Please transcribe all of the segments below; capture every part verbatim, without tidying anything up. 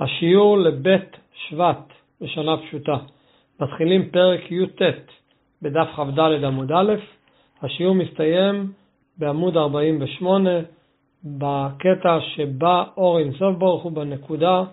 השיעור לבית שבט בשנה פשוטה. מתחילים פרק י"ט בדף כ"ד עמוד א'. השיעור מסתיים בעמוד ארבעים ושמונה בקטע שבא אור אינסוף ברוך הוא בנקודה.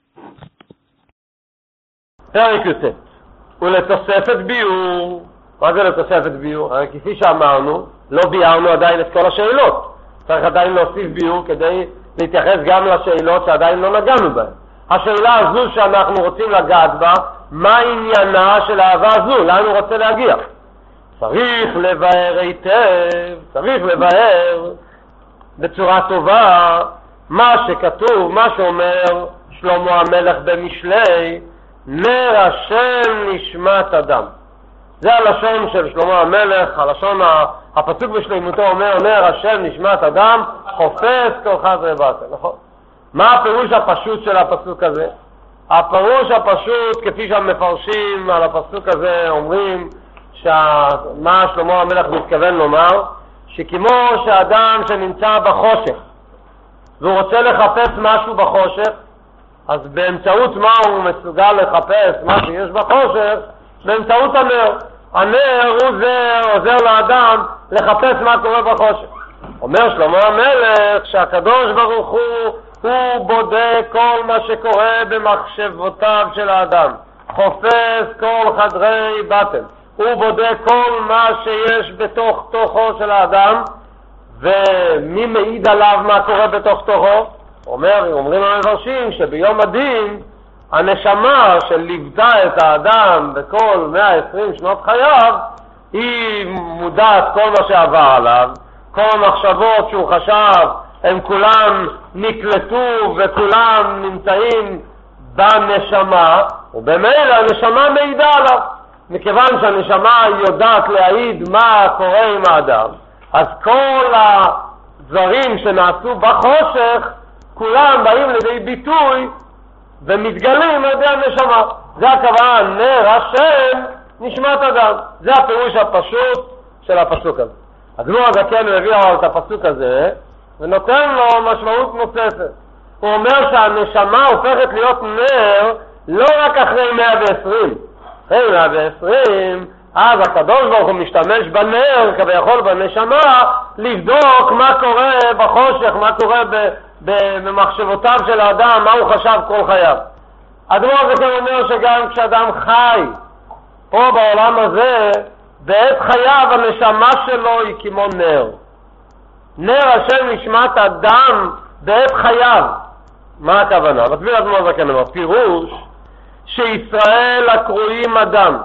פרק י"ט ולתוספת ביור. מה זה לתוספת ביור? הרי כפי שאמרנו, לא ביארנו עדיין את כל השאלות. צריך עדיין להוסיף ביור כדי להתייחס גם לשאלות שעדיין לא נגענו בהן. השאלה הזו שאנחנו רוצים לגעת בה, מה עניינה של האהבה הזו? לאן הוא רוצה להגיע? צריך לבאר היטב, צריך לבאר בצורה טובה מה שכתוב, מה שאומר שלמה המלך במשלי, נר השם נשמת אדם. זה הלשון של שלמה המלך, הלשון הפסוק בשלימותו אומר, נר השם נשמת אדם, חופש כל חזרי בטן, נכון? מה הפירוש הפשוט של הפסוק הזה? הפירוש הפשוט, כפי שהמפרשים על הפסוק הזה אומרים, מה שלמה המלך מתכוון לומר, שכמו שאדם שנמצא בחושך, והוא רוצה לחפש משהו בחושך, אז באמצעות מה הוא מסוגל לחפש מה שיש בחושך? באמצעות הנר. הנר הוא זה עוזר לאדם לחפש מה קורה בחושך. אומר שלמה המלך שהקדוש ברוך הוא הוא בודק כל מה שקורה במחשבותיו של האדם, חופש כל חדרי בטן, הוא בודק כל מה שיש בתוך תוכו של האדם. ומי מעיד עליו מה קורה בתוך תוכו? אומר, אומרים המפרשים שביום הדין הנשמה שליוותה את האדם בכל מאה ועשרים שנות חייו, היא מודעת כל מה שעבר עליו, כל המחשבות שהוא חשב הם כולם נקלטו וכולם נמצאים בנשמה, ובמילא הנשמה מעידה עליו. מכיוון שהנשמה יודעת להעיד מה קורה עם האדם, אז כל הדברים שנעשו בחושך כולם באים לידי ביטוי ומתגלים על ידי הנשמה. זה הכוונה, נר השם נשמת אדם. זה הפירוש הפשוט של הפסוק הזה. הגמור הזקן מביא את הפסוק הזה ונותן לו משמעות נוספת. הוא אומר שהנשמה הופכת להיות נר לא רק אחרי מאה ועשרים. אחרי מאה ועשרים, אז הקדוש ברוך הוא משתמש בנר כביכול בנשמה לבדוק מה קורה בחושך, מה קורה במחשבותיו של האדם, מה הוא חשב כל חייו. הדבר הזה כאן אומר שגם כשאדם חי פה בעולם הזה, בעת חייו הנשמה שלו היא כמו נר. נר השם נשמת אדם בעת חייו. מה הכוונה? מסביר הדבר הזה כאן, פירוש שישראל הקרויים אדם.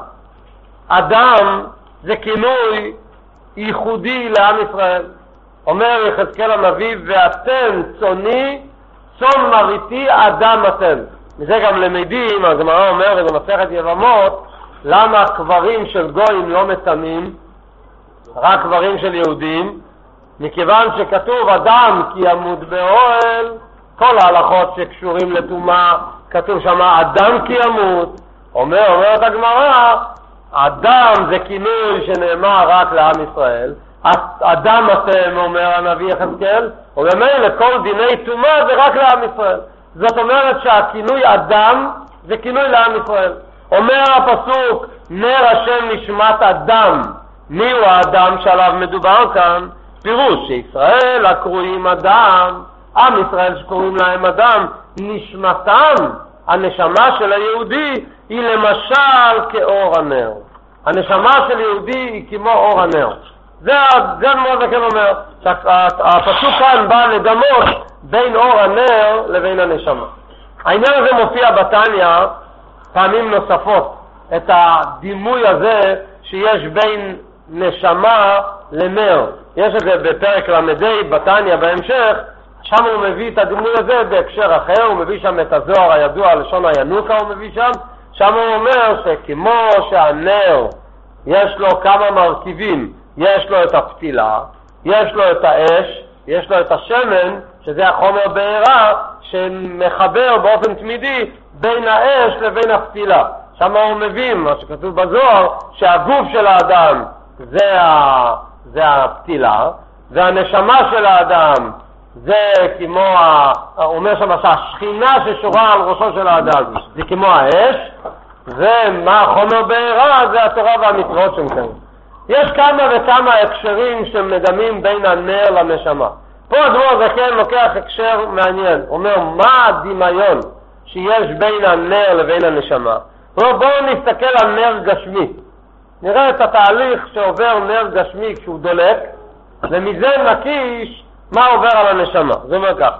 אדם זה כינוי ייחודי לעם ישראל. אומר יחזקאל הנביא, ואתם צוני, צאן מרעיתי אדם אתם. מזה גם למדים, הגמרא אומרת במסכת יבמות, למה קברים של גויים לא מטמאים, רק קברים של יהודים? מכיוון שכתוב אדם כי ימות באוהל, כל ההלכות שקשורים לטומאה, כתוב שם אדם כי ימות. אומר, אומרת הגמרא, אדם זה כינוי שנאמר רק לעם ישראל, אדם אתם, אומר הנביא יחזקאל, ובמילא כל דיני טומאה זה רק לעם ישראל. זאת אומרת שהכינוי אדם זה כינוי לעם ישראל. אומר הפסוק, נר השם נשמת אדם. מי הוא האדם שעליו מדובר כאן? פירוש שישראל הקרויים אדם, עם ישראל שקוראים להם אדם, נשמתם, הנשמה של היהודי, היא למשל כאור הנר. הנשמה של יהודי היא כמו אור הנר. זה מה זה כן אומר, שהפסוק כאן בא לדמות בין אור הנר לבין הנשמה. העניין הזה מופיע בתניא פעמים נוספות, את הדימוי הזה שיש בין נשמה לנר. יש את זה בפרק למדי בתניא בהמשך, שם הוא מביא את הדימוי הזה בהקשר אחר, הוא מביא שם את הזוהר הידוע לשון הינוקה, הוא מביא שם, שם הוא אומר שכמו שהנר יש לו כמה מרכיבים, יש לו את הפתילה, יש לו את האש, יש לו את השמן, שזה החומר בעירה שמחבר באופן תמידי בין האש לבין הפתילה. שם הוא מביא מה שכתוב בזוהר, שהגוף של האדם זה, ה... זה הפתילה, והנשמה של האדם זה כמו, הוא אומר שם שהשכינה ששורה על ראשו של האדם, זה כמו האש, ומה החומר בעירה זה התורה והמצוות שמקיים. יש כמה וכמה הקשרים שמדמים בין הנר לנשמה. פה הדבר הזה כן לוקח הקשר מעניין, אומר מה הדמיון שיש בין הנר לבין הנשמה. בואו נסתכל על נר גשמי, נראה את התהליך שעובר נר גשמי כשהוא דולק, ומזה נקיש מה עובר על הנשמה. זה אומר כך,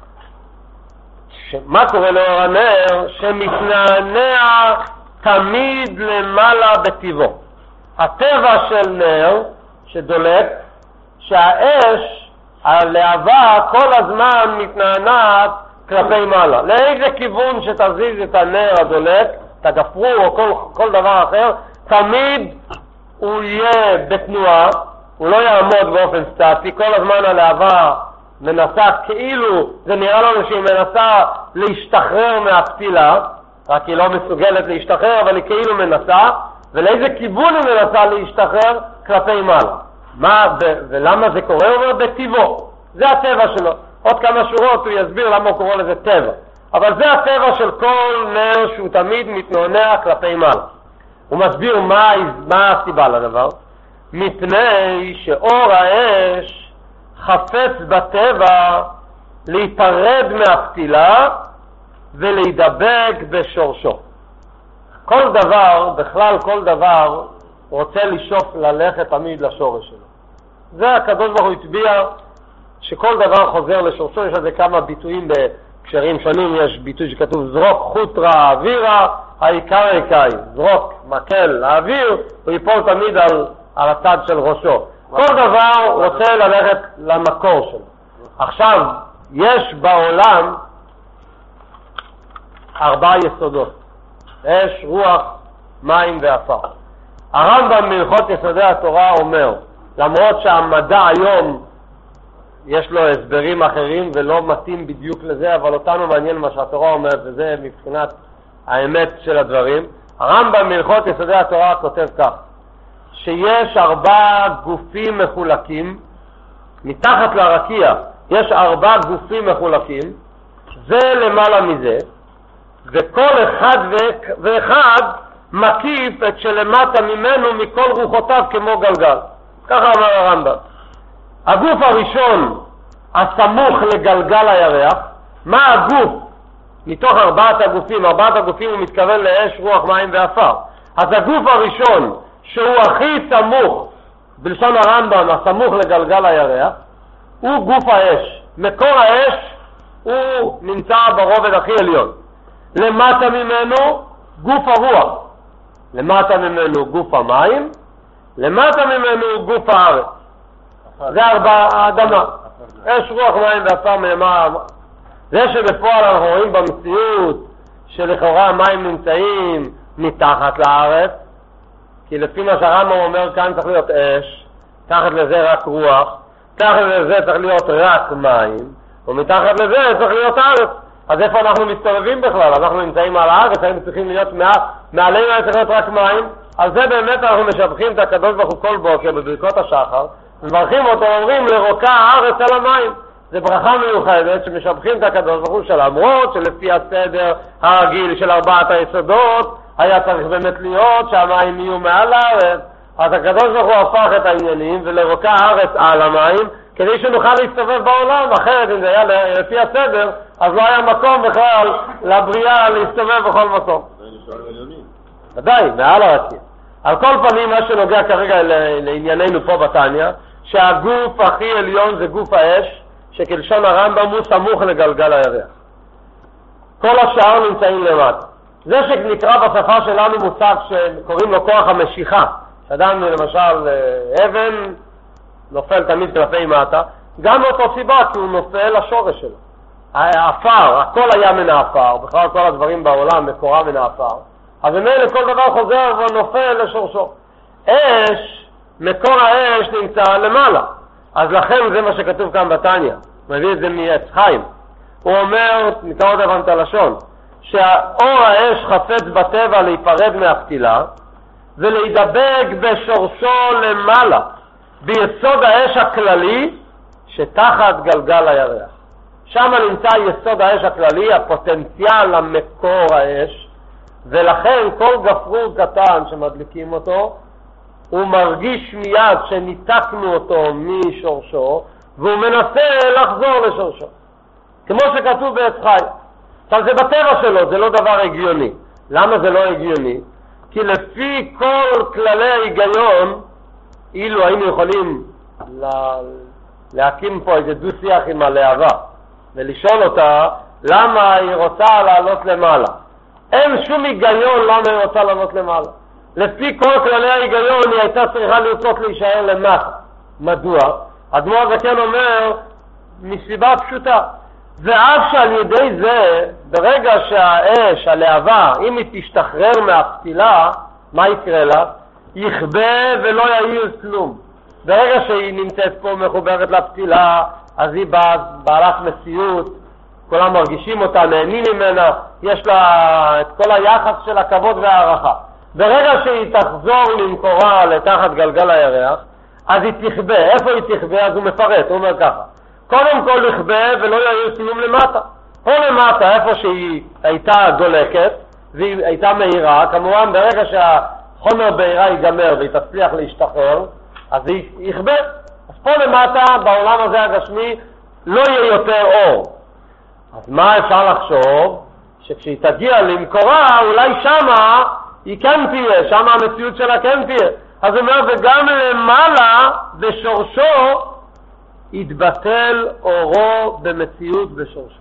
מה קורה לאור הנר? שמתנענע תמיד למעלה בטבעו. הטבע של נר שדולק, שהאש, הלהבה כל הזמן מתנענעת כלפי מעלה. לאיזה כיוון שתזיז את הנר הדולק, את הגפרור או כל, כל דבר אחר, תמיד הוא יהיה בתנועה, הוא לא יעמוד באופן סטטי. כל הזמן הלהבה מנסה, כאילו זה נראה לנו שהיא מנסה להשתחרר מהפתילה, רק היא לא מסוגלת להשתחרר, אבל היא כאילו מנסה, ולאיזה כיוון היא מנסה להשתחרר? כלפי מעלה. מה, ו- ולמה זה קורה? הוא אומר בטבעו, זה הטבע שלו. עוד כמה שורות הוא יסביר למה הוא קורא לזה טבע, אבל זה הטבע של כל נר שהוא תמיד מתנענע כלפי מעלה. הוא מסביר מה, מה הסיבה לדבר, מפני שאור האש חפץ בטבע להיפרד מהפתילה ולהידבק בשורשו. כל דבר, בכלל כל דבר, רוצה לשאוף ללכת תמיד לשורש שלו. זה הקדוש ברוך הוא הטביע שכל דבר חוזר לשורשו. יש לזה כמה ביטויים בקשרים שונים. יש ביטוי שכתוב זרוק חוטרה האווירה, העיקר העיקאי. זרוק מקל לאוויר, הוא ייפול תמיד על, על הצד של ראשו. כל דבר רוצה ללכת למקור שלו. עכשיו, יש בעולם ארבעה יסודות: אש, רוח, מים ואפר. הרמב"ם בהלכות יסודי התורה אומר, למרות שהמדע היום יש לו הסברים אחרים ולא מתאים בדיוק לזה, אבל אותנו מעניין מה שהתורה אומרת, וזה מבחינת האמת של הדברים. הרמב"ם בהלכות יסודי התורה כותב כך, שיש ארבעה גופים מחולקים, מתחת לרקיע יש ארבעה גופים מחולקים, זה למעלה מזה, וכל אחד ואחד מקיף את שלמטה ממנו מכל רוחותיו כמו גלגל. ככה אמר הרמב"ם. הגוף הראשון הסמוך לגלגל הירח. מה הגוף? מתוך ארבעת הגופים, ארבעת הגופים הוא מתכוון לאש, רוח, מים ואפר. אז הגוף הראשון שהוא הכי סמוך, בלשון הרמב"ם הסמוך לגלגל הירח, הוא גוף האש. מקור האש הוא נמצא ברובד הכי עליון. למטה ממנו גוף הרוח, למטה ממנו גוף המים, למטה ממנו גוף הארץ. זה ארבע האדמה, אש, רוח, מים ואפר מלמעלה. זה שבפועל אנחנו רואים במציאות שלכאורה המים נמצאים מתחת לארץ, כי לפי מה שהרמב"ם אומר כאן צריך להיות אש, תחת לזה רק רוח, תחת לזה צריך להיות רק מים, ומתחת לזה צריך להיות ארץ. אז איפה אנחנו מסתובבים בכלל? אנחנו נמצאים על הארץ, היינו צריכים להיות מעלינו, היה צריך להיות רק מים. על זה באמת אנחנו משבחים את הקדוש ברוך הוא כל בוקר בברכות השחר, מברכים אותו ואומרים לרוקה הארץ על המים. זה ברכה מיוחדת שמשבחים את הקדוש ברוך הוא, שלמרות שלפי הסדר הרגיל של ארבעת היסודות היה צריך באמת להיות שהמים יהיו מעל הארץ, אז הקדוש ברוך הוא הפך את העניינים ולרוקה הארץ על המים כדי שנוכל להסתובב בעולם. אחרת אם זה היה לפי הסדר אז לא היה מקום בכלל לבריאה להסתובב בכל מקום. ודאי, מעל הרקיע. על כל פנים מה שנוגע כרגע לענייננו פה בתניא, שהגוף הכי עליון זה גוף האש, שכלשון הרמב"ם הוא סמוך לגלגל הירח. כל השאר נמצאים למטה. זה שנקרא בשפה שלנו מושג שקוראים לו כוח המשיכה. שאדם למשל אבן נופל תמיד כלפי מטה, גם אותו סיבה כי הוא נופל לשורש שלו. האפר, הכל היה מן האפר, בכלל כל הדברים בעולם מקורה מן האפר, אז ממילא כל דבר חוזר ונופל לשורשו. אש, מקור האש נמצא למעלה, אז לכן זה מה שכתוב כאן בתניא, מביא את זה מעץ חיים. הוא אומר, נקרא עוד הבנת הלשון, שהאור האש חפץ בטבע להיפרד מהפתילה ולהידבק בשורשו למעלה. ביסוד האש הכללי שתחת גלגל הירח. שם נמצא יסוד האש הכללי, הפוטנציאל המקור האש, ולכן כל גפרור קטן שמדליקים אותו, הוא מרגיש מיד שניתקנו אותו משורשו, והוא מנסה לחזור לשורשו. כמו שכתוב בעץ חי. עכשיו זה בטבע שלו, זה לא דבר הגיוני. למה זה לא הגיוני? כי לפי כל כללי ההיגיון, אילו היינו יכולים לה... להקים פה איזה דו שיח עם הלהבה, ולשאול אותה למה היא רוצה לעלות למעלה. אין שום היגיון למה היא רוצה לעלות למעלה. לפי כל כללי ההיגיון היא הייתה צריכה לרצות להישאר למטה. מדוע? אדמו"ר הזקן אומר מסיבה פשוטה. ואף שעל ידי זה, ברגע שהאש, הלהבה, אם היא תשתחרר מהפתילה, מה יקרה לה? יכבה ולא יעיר כלום. ברגע שהיא נמצאת פה מחוברת לפתילה, אז היא בעלת מציאות, כולם מרגישים אותה, נהנים ממנה, יש לה את כל היחס של הכבוד והערכה. ברגע שהיא תחזור למקורה לתחת גלגל הירח, אז היא תכבה. איפה היא תכבה? אז הוא מפרט, הוא אומר ככה. קודם כל יכבה ולא יעיר כלום למטה. פה למטה, איפה שהיא הייתה דולקת, והיא הייתה מהירה, כמובן ברגע שהחומר בעירה ייגמר והיא תצליח להשתחרר, אז היא יכבה. אז פה למטה, בעולם הזה הגשמי, לא יהיה יותר אור. אז מה אפשר לחשוב? שכשהיא תגיע למקורה, אולי שמה היא כן תהיה, שמה המציאות שלה כן תהיה. אז הוא אומר, וגם למעלה, בשורשו, יתבטל אורו במציאות בשורשו.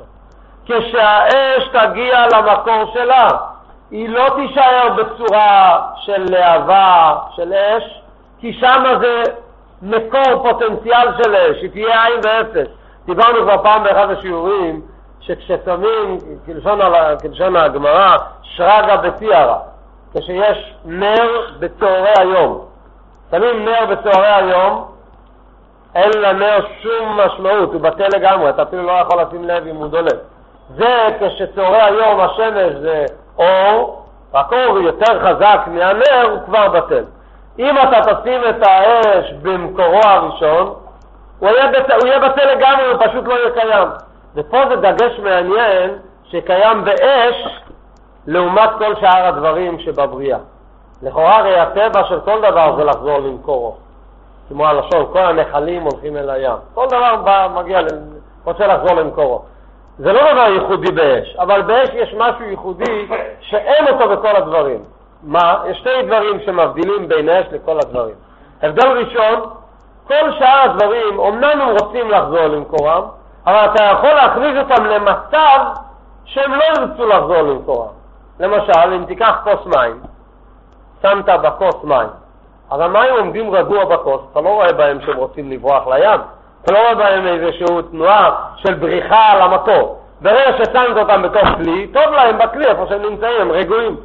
כשהאש תגיע למקור שלה, היא לא תישאר בצורה של להבה, של אש, כי שם זה מקור פוטנציאל של אש, היא תהיה עין ואפס. דיברנו כבר פעם באחד השיעורים, שכששמים, כלשון, כלשון הגמרא, שרגא בתיארא, כשיש נר בצהרי היום. שמים נר בצהרי היום, אין לנר שום משמעות, הוא בטל לגמרי, אתה אפילו לא יכול לשים לב אם הוא דולק. זה כשצהרי היום השמש זה אור, רק אור יותר חזק מהנר, הוא כבר בטל. אם אתה תשים את האש במקורו הראשון, הוא יהיה, בת... הוא יהיה בטל לגמרי, הוא פשוט לא יהיה קיים. ופה זה דגש מעניין שקיים באש לעומת כל שאר הדברים שבבריאה. לכאורה הרי הטבע של כל דבר זה לחזור למקורו. כמו הלשון, כל הנחלים הולכים אל הים. כל דבר בא, מגיע, רוצה לחזור למקורו. זה לא דבר ייחודי באש, אבל באש יש משהו ייחודי שאין אותו בכל הדברים. מה? יש שתי דברים שמבדילים בין אש לכל הדברים. הבדל ראשון, כל שאר הדברים, אמנם הם רוצים לחזור למקורם, אבל אתה יכול להכניס אותם למצב שהם לא ירצו לחזור למקורם. למשל, אם תיקח כוס מים, שמת בכוס מים, אבל המים עומדים רגוע בכוס, אתה לא רואה בהם שהם רוצים לברוח לים, אתה לא רואה בהם איזושהי תנועה של בריחה על המקור. ברגע ששמת אותם בתוך כלי, טוב להם בכלי, איפה שהם נמצאים, הם רגועים.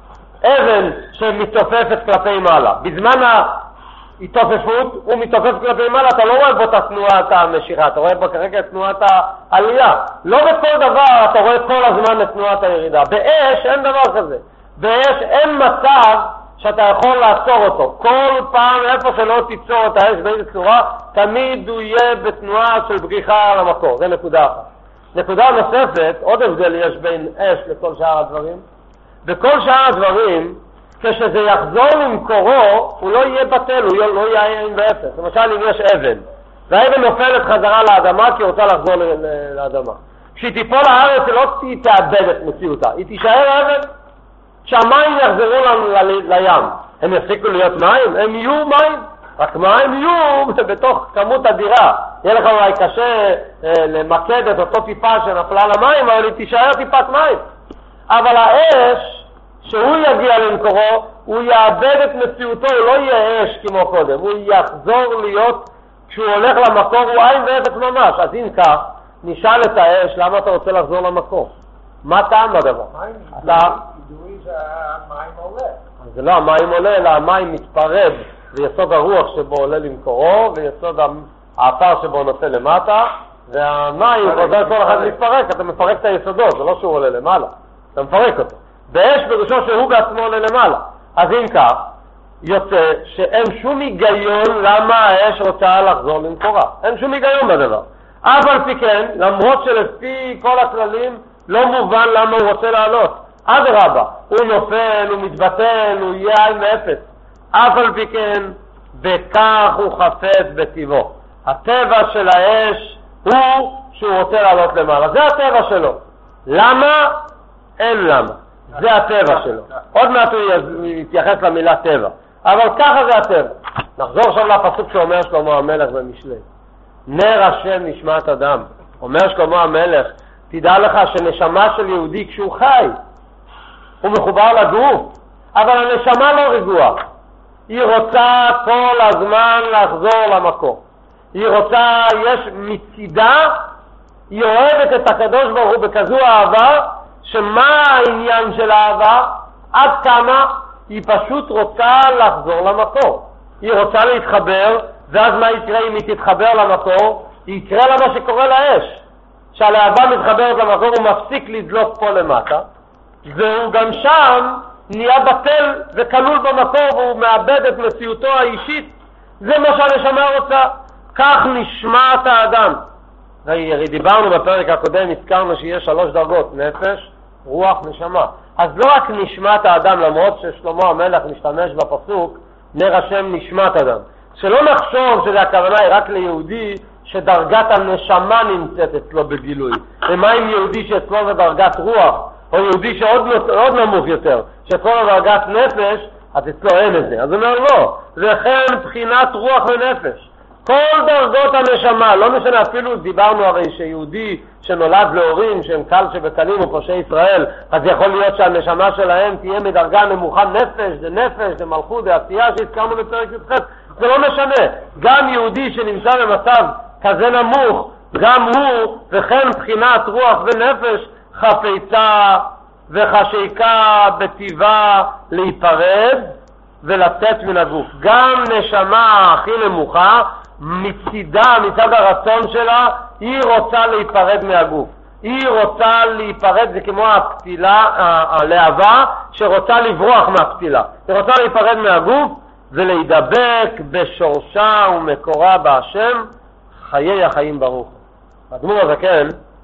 אבן שמתעופפת כלפי מעלה, בזמן ההתעופפות הוא מתעופף כלפי מעלה, אתה לא רואה בו את תנועת המשיכה, אתה רואה בו כרגע את תנועת העלייה. לא בכל דבר אתה רואה כל הזמן את תנועת הירידה. באש אין דבר כזה. באש אין מצב שאתה יכול לעצור אותו. כל פעם איפה שלא תיצור את האש באיזו צורה, תמיד הוא יהיה בתנועה של בריחה על המקור. זה נקודה אחת. נקודה נוספת, עוד הבדל יש בין אש לכל שאר הדברים. בכל שאר הדברים, כשזה יחזור למקורו, הוא לא יהיה בטל, הוא לא יהיה עין ואפס. למשל אם יש אבן, והאבן נופלת חזרה לאדמה כי היא רוצה לחזור לאדמה. כשהיא תיפול לארץ, היא לא תאבד את מציאותה, היא תישאר אבן. כשהמים יחזרו לים, הם יפסיקו להיות מים? הם יהיו מים. רק מים יהיו בתוך כמות אדירה. יהיה לך אולי קשה אה, למקד את אותו טיפה שנפלה למים, אבל היא תישאר טיפת מים. אבל האש, שהוא יגיע למקורו, הוא יאבד את מציאותו, הוא לא יהיה אש כמו קודם, הוא יחזור להיות, כשהוא הולך למקור, הוא עין ואפס ממש. אז אם כך, נשאל את האש, למה אתה רוצה לחזור למקור? מה טעם בדבר? אתה... ידועי שהמים עולה. זה לא המים עולה, אלא המים מתפרד, ויסוד הרוח שבו עולה למקורו, ויסוד האפר שבו נושא למטה, והמים, עוזר כל אחד מתפרק, אתה מפרק את היסודות, זה לא שהוא עולה למעלה, אתה מפרק אותו. באש בראשו שהוא בעצמו עולה למעלה. אז אם כך, יוצא שאין שום היגיון למה האש רוצה לחזור למקורה. אין שום היגיון בדבר. אף על פי כן, למרות שלפי כל הכללים לא מובן למה הוא רוצה לעלות. אדרבה, הוא נופל, הוא מתבטל, הוא יהיה עין מאפס. אף על פי כן, וכך הוא חפץ בטבעו. הטבע של האש הוא שהוא רוצה לעלות למעלה. זה הטבע שלו. למה? אין למה. זה הטבע שלו. עוד מעט הוא יתייחס למילה טבע. אבל ככה זה הטבע. נחזור עכשיו לפסוק שאומר שלמה המלך במשלי. נר השם נשמת אדם. אומר שלמה המלך, תדע לך שנשמה של יהודי כשהוא חי, הוא מחובר לגוף, אבל הנשמה לא רגועה. היא רוצה כל הזמן לחזור למקור. היא רוצה, יש מצידה, היא אוהבת את הקדוש ברוך הוא בכזו אהבה, שמה העניין של האהבה? עד כמה היא פשוט רוצה לחזור למקור. היא רוצה להתחבר, ואז מה יקרה אם היא תתחבר למקור? יקרה לה מה שקורה לאש. שהלהבה מתחברת למקור, הוא מפסיק לדלוק פה למטה, והוא גם שם נהיה בטל וכלול במקור, והוא מאבד את מציאותו האישית. זה מה שהנשמה רוצה. כך נשמת האדם. דיברנו בפרק הקודם, הזכרנו שיש שלוש דרגות, נפש, רוח, נשמה. אז לא רק נשמת האדם, למרות ששלמה המלך משתמש בפסוק, נר השם נשמת אדם. שלא נחשוב שזה הכוונה היא רק ליהודי שדרגת הנשמה נמצאת אצלו בגילוי. ומה עם יהודי שאצלו זה דרגת רוח, או יהודי שעוד עוד נמוך יותר, שאצלו זה דרגת נפש, אז אצלו אין את זה. אז הוא אומר לא, זה כן בחינת רוח ונפש. כל דרגות הנשמה, לא משנה, אפילו דיברנו הרי שיהודי שנולד להורים שהם קל שבקלים או פושעי ישראל, אז יכול להיות שהנשמה שלהם תהיה מדרגה נמוכה. נפש, זה נפש, זה מלכות, זה עשייה שהזכרנו בפרק י"ח. זה לא משנה. גם יהודי שנמצא במצב כזה נמוך, גם הוא, וכן בחינת רוח ונפש, חפצה וחשיקה בטבעה להיפרד ולצאת מן הגוף. גם נשמה הכי נמוכה, מצידה, מצד הרצון שלה, היא רוצה להיפרד מהגוף. היא רוצה להיפרד, זה כמו הפתילה, הלהבה, שרוצה לברוח מהפתילה. היא רוצה להיפרד מהגוף ולהידבק בשורשה ומקורה בהשם, חיי החיים ברוך. האדמו"ר הזקן,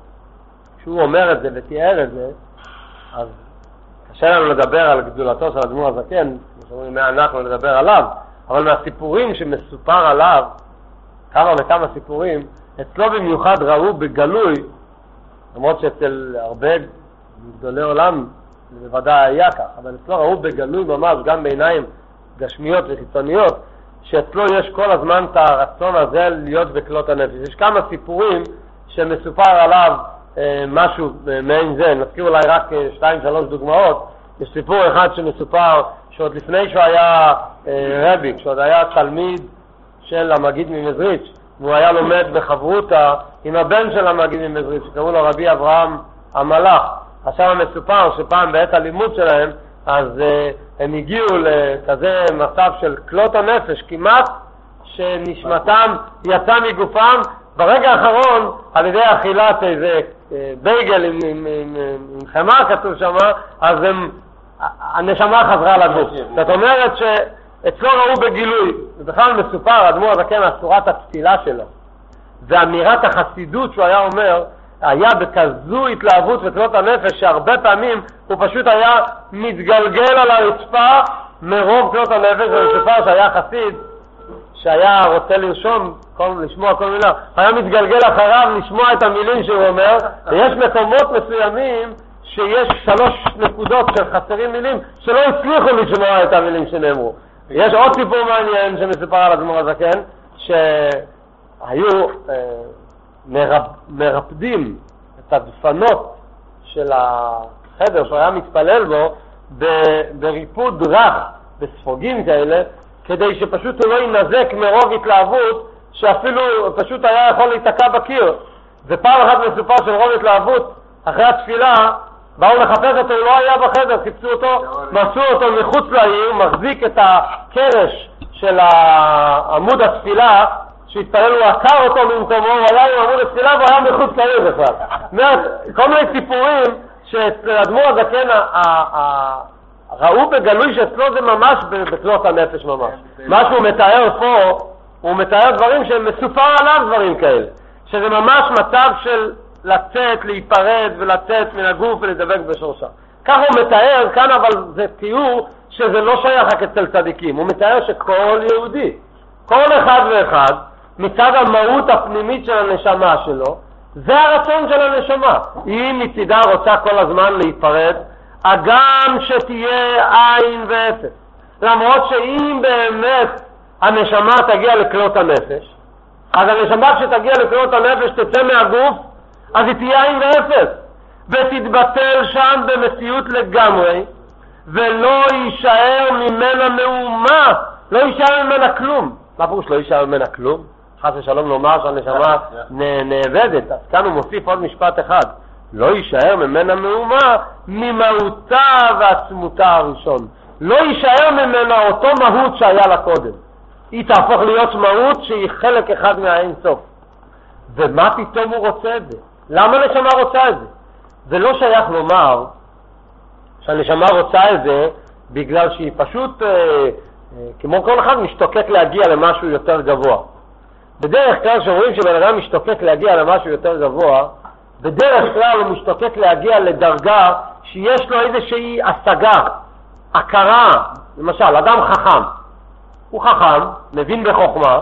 כשהוא אומר את זה ותיאר את זה, אז קשה לנו לדבר על גדולתו של האדמו"ר הזקן, שאומרים מה אנחנו לדבר עליו, אבל מהסיפורים שמסופר עליו, כמה וכמה סיפורים, אצלו במיוחד ראו בגלוי, למרות שאצל הרבה גדולי עולם זה ודאי היה כך, אבל אצלו ראו בגלוי ממש, גם בעיניים גשמיות וחיצוניות, שאצלו יש כל הזמן את הרצון הזה להיות בכלות הנפש. יש כמה סיפורים שמסופר עליו אה, משהו אה, מעין זה, נזכיר אולי רק אה, שתיים שלוש דוגמאות. יש סיפור אחד שמסופר שעוד לפני שהוא היה אה, רבי, כשעוד היה תלמיד של המגיד ממזריץ', והוא היה לומד בחברותה עם הבן של המגיד ממזריץ', שקראו לו רבי אברהם המלאך. עכשיו מסופר שפעם בעת הלימוד שלהם, אז uh, הם הגיעו לכזה מצב של כלות הנפש, כמעט שנשמתם יצא מגופם, ברגע האחרון, על ידי אכילת איזה uh, בייגל עם, עם, עם, עם חמה כתוב שמה, אז הם, הנשמה חזרה לגוף. זאת אומרת שאצלו ראו בגילוי, ובכלל מסופר, אדמו"ר הזקן, על צורת הפתילה שלו, ואמירת החסידות שהוא היה אומר, היה בכזו התלהבות וכלות הנפש שהרבה פעמים הוא פשוט היה מתגלגל על הרצפה מרוב כלות הנפש. ומסופר שהיה חסיד שהיה רוצה לרשום, כל, לשמוע כל מילה, היה מתגלגל אחריו לשמוע את המילים שהוא אומר, ויש מקומות מסוימים שיש שלוש נקודות של חסרים מילים שלא הצליחו לשמוע את המילים שנאמרו. יש עוד סיפור מעניין שמסופר על אדמו"ר הזקן, שהיו אה, מרפ, מרפדים את הדפנות של החדר שהוא היה מתפלל בו בריפוד רך, בספוגים כאלה, כדי שפשוט הוא לא ינזק מרוב התלהבות, שאפילו פשוט היה יכול להתקע בקיר. ופעם אחת מסופר של רוב התלהבות, אחרי התפילה באו לחפש אותו, הוא לא היה בחדר, חיפשו אותו, מצאו אותו מחוץ לעיר, מחזיק את הקרש של עמוד התפילה, שהתפלל, הוא עקר אותו ממקומו, הוא היה עם עמוד התפילה והוא היה מחוץ לעיר בכלל. כל מיני סיפורים שאצל אדמו"ר הזקן ראו בגלוי שאצלו זה ממש בתלות הנפש ממש. מה שהוא מתאר פה, הוא מתאר דברים שהם מסופר עליו דברים כאלה. שזה ממש מצב של לצאת, להיפרד ולצאת מן הגוף ולדבק בשורשה. כך הוא מתאר כאן, אבל זה תיאור שזה לא שייך רק אצל צדיקים. הוא מתאר שכל יהודי, כל אחד ואחד, מצד המהות הפנימית של הנשמה שלו, זה הרצון של הנשמה. היא מצידה רוצה כל הזמן להיפרד, הגם שתהיה עין ואפס. למרות שאם באמת הנשמה תגיע לכלות הנפש, אז הנשמה שתגיע לכלות הנפש תצא מהגוף, אז היא תהיה עין ואפס, ותתבטל שם במציאות לגמרי, ולא יישאר ממנה מאומה, לא יישאר ממנה כלום. מה פירוש לא יישאר ממנה כלום? חס ושלום לומר שהנשמה נאבדת. אז כאן הוא מוסיף עוד משפט אחד, לא יישאר ממנה מאומה ממהותה ועצמותה הראשון. לא יישאר ממנה אותו מהות שהיה לה קודם. היא תהפוך להיות מהות שהיא חלק אחד מהאין סוף. ומה פתאום הוא רוצה את זה? למה הנשמה רוצה את זה? זה לא שייך לומר שהנשמה רוצה את זה בגלל שהיא פשוט, אה, אה, כמו כל אחד, משתוקק להגיע למשהו יותר גבוה. בדרך כלל שאומרים שבן אדם משתוקק להגיע למשהו יותר גבוה, בדרך כלל הוא משתוקק להגיע לדרגה שיש לו איזושהי השגה, הכרה. למשל, אדם חכם, הוא חכם, מבין בחוכמה,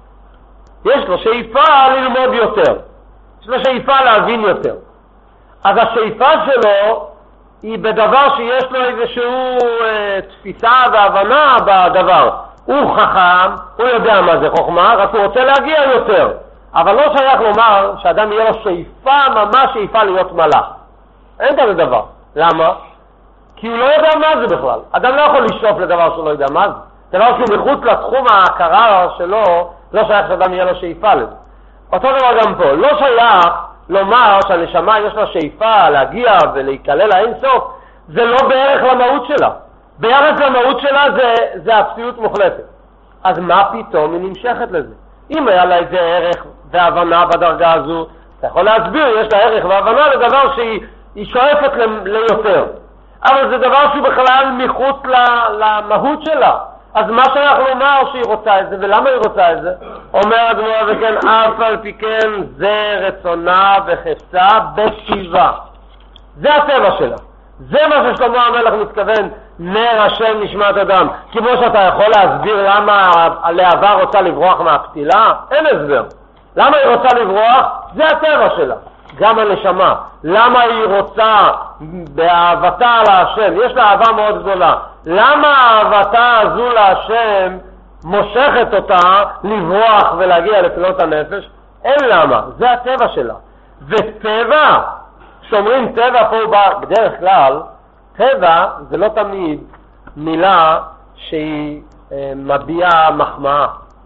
יש לו שאיפה ללמוד יותר, יש לו שאיפה להבין יותר. אז השאיפה שלו היא בדבר שיש לו איזשהו אה, תפיסה והבנה בדבר. הוא חכם, הוא יודע מה זה חוכמה, רק הוא רוצה להגיע יותר. אבל לא שייך לומר שאדם יהיה לו שאיפה, ממש שאיפה להיות מלאך. אין כזה דבר. למה? כי הוא לא יודע מה זה בכלל. אדם לא יכול לשאוף לדבר שהוא לא יודע מה זה. דבר שהוא מחוץ לתחום ההכרה שלו, לא שייך שאדם יהיה לו שאיפה לזה. אותו דבר גם פה. לא שייך לומר שהנשמה יש לה שאיפה להגיע ולהיכלל האין סוף, זה לא בערך למהות שלה. ביחס למהות שלה זה, זה אפסיות מוחלטת. אז מה פתאום היא נמשכת לזה? אם היה לה איזה ערך והבנה בדרגה הזו, אתה יכול להסביר, יש לה ערך והבנה לדבר שהיא שואפת ליותר. אבל זה דבר שהוא בכלל מחוץ למהות שלה. אז מה שייך לומר שהיא רוצה את זה, ולמה היא רוצה את זה? אומר הגמרא וכן, אף על פי כן זה רצונה וחפצה בשיבה. זה הטבע שלה. זה מה ששלמה המלך מתכוון, נר השם נשמת אדם. כמו שאתה יכול להסביר למה הלהבה רוצה לברוח מהפתילה, אין הסבר. למה היא רוצה לברוח? זה הטבע שלה. גם הנשמה. למה היא רוצה באהבתה להשם? יש לה אהבה מאוד גדולה. למה האהבתה הזו להשם מושכת אותה לברוח ולהגיע לפעילות הנפש? אין למה. זה הטבע שלה. וטבע, שאומרים טבע פה בדרך כלל, טבע זה לא תמיד מילה שהיא אה, מביעה מחמאה.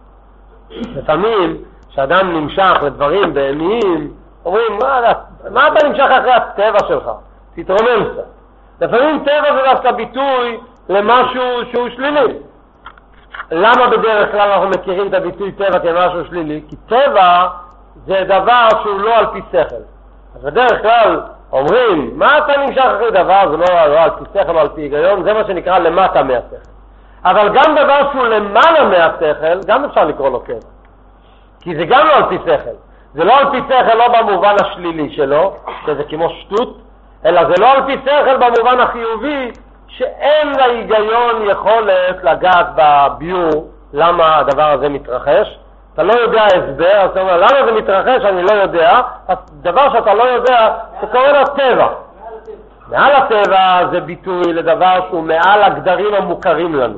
לפעמים שאדם נמשך לדברים בהמיים, אומרים, מה, מה אתה נמשך אחרי הטבע שלך? תתרומם קצת. לפעמים טבע זה דווקא ביטוי למשהו שהוא שלילי. למה בדרך כלל אנחנו מכירים את הביטוי טבע כמשהו שלילי? כי טבע זה דבר שהוא לא על פי שכל. אז בדרך כלל אומרים, מה אתה נמשך אחרי דבר? זה לא, לא על פי שכל או על פי היגיון, זה מה שנקרא למטה מהשכל. אבל גם דבר שהוא למעלה מהשכל, גם אפשר לקרוא לו טבע. כי זה גם לא על פי שכל. זה לא על פי שכל לא במובן השלילי שלו, שזה כמו שטות, אלא זה לא על פי שכל במובן החיובי, שאין להיגיון יכולת לגעת בביור למה הדבר הזה מתרחש. אתה לא יודע הסבר, אז אתה אומר, למה זה מתרחש? אני לא יודע. אז דבר שאתה לא יודע, זה קורא לו טבע. מעל הטבע זה ביטוי לדבר שהוא מעל הגדרים המוכרים לנו.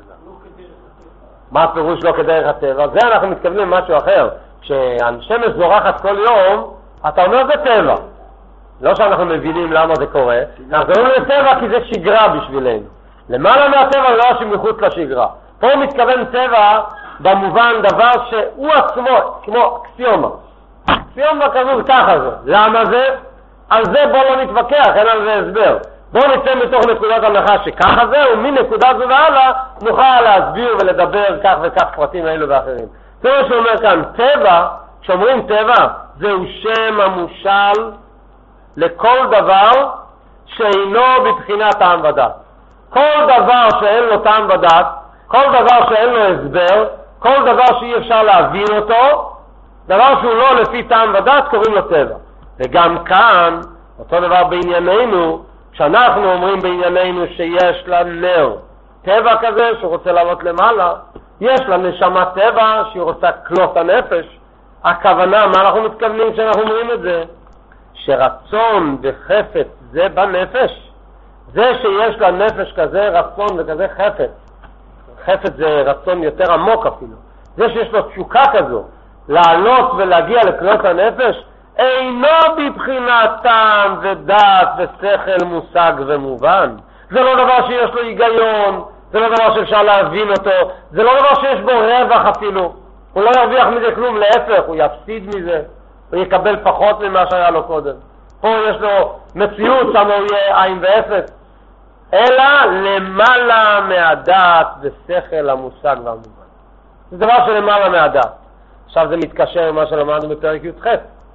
מה הפירוש לא כדרך הטבע? זה אנחנו מתכוונים משהו אחר. כשהשמש זורחת כל יום, אתה אומר זה טבע. לא שאנחנו מבינים למה זה קורה, אנחנו אומרים לטבע כי זה שגרה בשבילנו. למעלה מהטבע לא שמחוץ לשגרה. פה הוא מתכוון טבע במובן דבר שהוא עצמו, כמו אקסיומה. אקסיומה כזו ככה זה. למה זה? על זה בוא לא נתווכח, אין על זה הסבר. בואו נצא מתוך נקודת הנחה שככה זה, ומנקודה זו והלאה נוכל להסביר ולדבר כך וכך פרטים האלו ואחרים. זה מה שאומר כאן, טבע, כשאומרים טבע, זהו שם המושל לכל דבר שאינו בבחינת טעם ודעת. כל דבר שאין לו טעם בדעת, כל דבר שאין לו הסבר, כל דבר שאי אפשר להבין אותו, דבר שהוא לא לפי טעם בדעת, קוראים לו טבע. וגם כאן, אותו דבר בענייננו, כשאנחנו אומרים בענייננו שיש לה נר, טבע כזה שרוצה לעלות למעלה, יש לה נשמה טבע שהיא רוצה כלות הנפש. הכוונה, מה אנחנו מתכוונים כשאנחנו אומרים את זה? שרצון וחפץ זה בנפש. זה שיש לה נפש כזה רצון וכזה חפץ. חפץ זה רצון יותר עמוק אפילו. זה שיש לו תשוקה כזו, לעלות ולהגיע לכלות הנפש, אינו בבחינת טעם ודעת ושכל מושג ומובן. זה לא דבר שיש לו היגיון, זה לא דבר שאפשר להבין אותו, זה לא דבר שיש בו רווח אפילו. הוא לא ירוויח מזה כלום, להפך, הוא יפסיד מזה, הוא יקבל פחות ממה שהיה לו קודם. פה יש לו מציאות, שם הוא יהיה עין ואפס. אלא למעלה מהדעת ושכל המושג והמובן. זה דבר שלמעלה מהדעת. עכשיו זה מתקשר עם מה שלמדנו בפרק י"ח.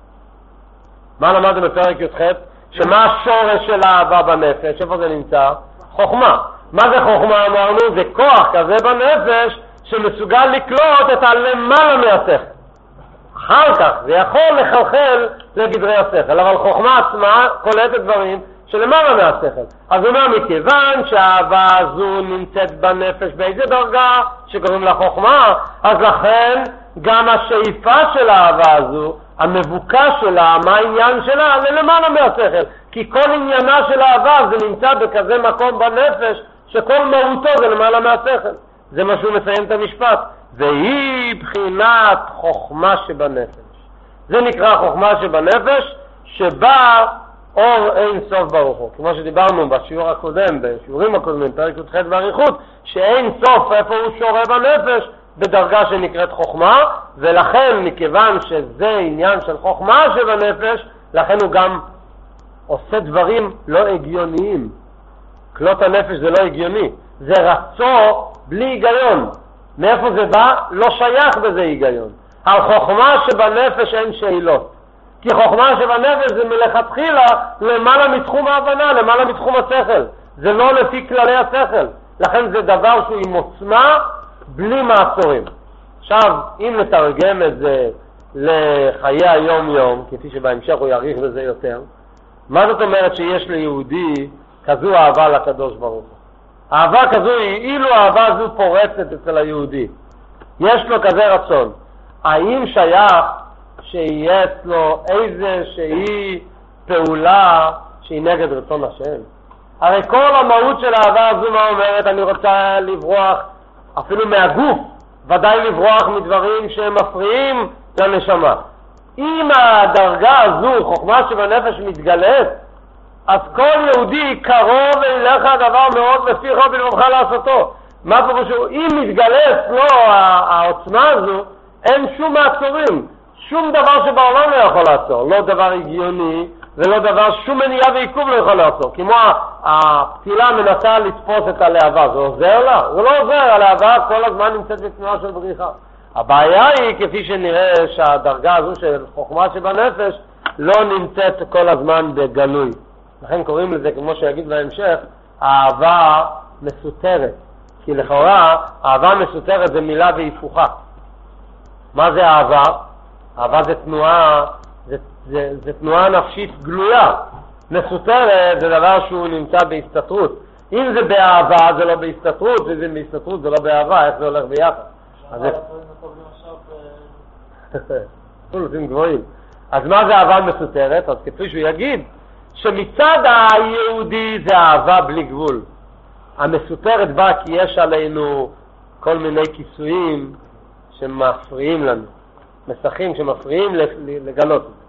מה למדנו בפרק י"ח? שמה השורש של האהבה בנפש? איפה זה נמצא? חוכמה. מה זה חוכמה אמרנו? זה כוח כזה בנפש שמסוגל לקלוט את הלמעלה מהשכל. אחר כך זה יכול לחלחל לגדרי השכל, אבל חוכמה עצמה קולטת דברים שלמעלה מהשכל. אז הוא אומר, מכיוון שהאהבה הזו נמצאת בנפש באיזה דרגה שקוראים לה חוכמה, אז לכן גם השאיפה של האהבה הזו, המבוקש שלה, מה העניין שלה, זה למעלה מהשכל. כי כל עניינה של האהבה זה נמצא בכזה מקום בנפש שכל מהותו זה למעלה מהשכל. זה מה שהוא מסיים את המשפט. והיא בחינת חוכמה שבנפש. זה נקרא חוכמה שבנפש, שבה אור אין סוף ברוך הוא. כמו שדיברנו בשיעור הקודם, בשיעורים הקודמים, פרק י"ח באריכות, שאין סוף איפה הוא שורה בנפש, בדרגה שנקראת חוכמה, ולכן מכיוון שזה עניין של חוכמה שבנפש, לכן הוא גם עושה דברים לא הגיוניים. כלות הנפש זה לא הגיוני, זה רצו בלי היגיון. מאיפה זה בא? לא שייך בזה היגיון. על חוכמה שבנפש אין שאלות. כי חוכמה שבנפש זה מלכתחילה למעלה מתחום ההבנה, למעלה מתחום השכל. זה לא לפי כללי השכל. לכן זה דבר שהוא עם עוצמה בלי מעצורים. עכשיו, אם נתרגם את זה לחיי היום יום, כפי שבהמשך הוא יאריך בזה יותר, מה זאת אומרת שיש ליהודי כזו אהבה לקדוש ברוך הוא? אהבה כזו היא, אילו אהבה זו פורצת אצל היהודי, יש לו כזה רצון, האם שייך שיהיה אצלו איזה שהיא פעולה שהיא נגד רצון השם? הרי כל המהות של האהבה הזו מה אומרת? אני רוצה לברוח אפילו מהגוף, ודאי לברוח מדברים שהם מפריעים לנשמה. אם הדרגה הזו, חוכמה שבנפש מתגלית, אז כל יהודי קרוב אליך הדבר מאוד לפיך בלבבך לעשותו. מה פירושו? אם מתגלית לו העוצמה הזו, אין שום מעצורים. שום דבר שבעולם לא יכול לעצור. לא דבר הגיוני, ולא דבר, שום מניעה ועיכוב לא יכול לעצור. כמו הפתילה מנסה לתפוס את הלהבה, זה עוזר לה? זה לא עוזר, הלהבה כל הזמן נמצאת בתנועה של בריחה. הבעיה היא, כפי שנראה, שהדרגה הזו של חוכמה שבנפש לא נמצאת כל הזמן בגלוי. לכן קוראים לזה, כמו שיגיד בהמשך, אהבה מסותרת. כי לכאורה, אהבה מסותרת זה מילה והיפוכה. מה זה אהבה? אהבה זה תנועה, זה, זה, זה תנועה נפשית גלויה. מסותרת זה דבר שהוא נמצא בהסתתרות. אם זה באהבה זה לא בהסתתרות, ואם זה בהסתתרות זה לא באהבה, איך זה הולך ביחד? אז זה... נושאים גבוהים. אז מה זה אהבה מסותרת? אז כפי שהוא יגיד, שמצד היהודי זה אהבה בלי גבול. המסותרת באה כי יש עלינו כל מיני כיסויים שמפריעים לנו. מסכים שמפריעים לגלות.